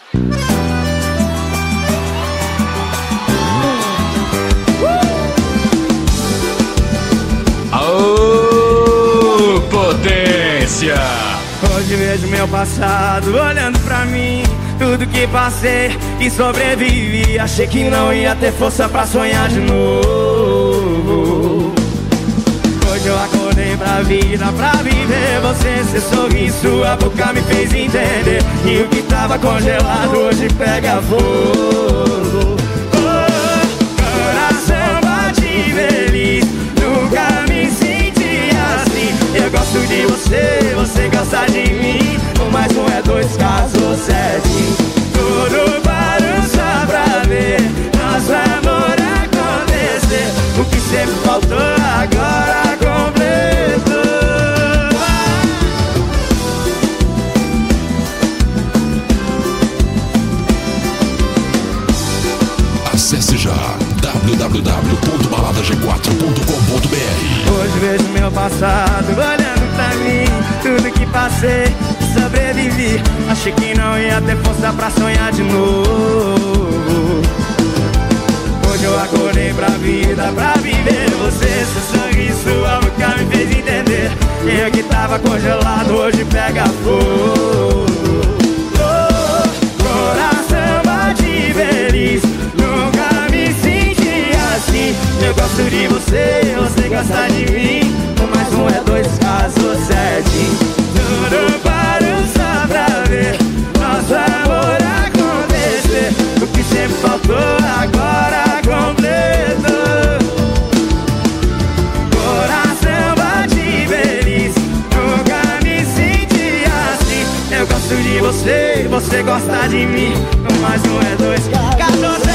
Aô, potência! Hoje vejo meu passado olhando pra mim, tudo que passei e sobrevivi. Achei que não ia ter força pra sonhar de novo. Hoje eu acordei pra vida, pra viver você. Seu sorriso, sua boca me fez entender. E o que tava congelado hoje pega fogo. Oh, coração bate feliz, nunca me senti assim. Eu gosto de você, você gosta de mim. Um mais um é dois, caso 7. Tudo parou só pra ver nosso amor acontecer. O que sempre faltou agora completou. Acesse já www.baladag4.com.br. Hoje vejo meu passado olhando pra mim, tudo que passei, sobrevivi. Achei que não ia ter força pra sonhar de novo. Hoje eu acordei pra vida, pra viver você. Seu sorriso, sua boca me fez entender. E eu que tava congelado hoje pega fogo. Oh, coração bate feliz, nunca me senti assim. Eu gosto de você, você gosta de mim. Um mais um é dois, caso 7. Tudo parou só pra ver nosso amor acontecer. O que sempre faltou agora completou. Coração bate feliz, nunca me senti assim. Eu gosto de você, você gosta de mim. Um mais um é dois, caso 7.